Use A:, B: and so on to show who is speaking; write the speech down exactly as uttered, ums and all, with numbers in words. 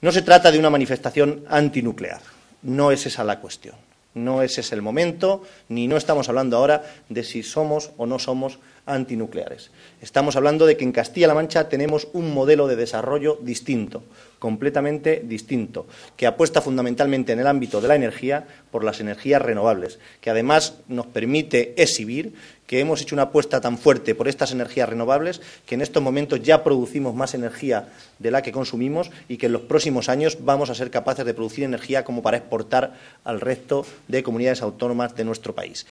A: No se trata de una manifestación antinuclear, no es esa la cuestión. No ese es el momento, ni no estamos hablando ahora de si somos o no somos antinucleares. Estamos hablando de que en Castilla-La Mancha tenemos un modelo de desarrollo distinto, completamente distinto, que apuesta fundamentalmente en el ámbito de la energía por las energías renovables, que además nos permite exhibir que hemos hecho una apuesta tan fuerte por estas energías renovables que en estos momentos ya producimos más energía de la que consumimos y que en los próximos años vamos a ser capaces de producir energía como para exportar al resto de comunidades autónomas de nuestro país.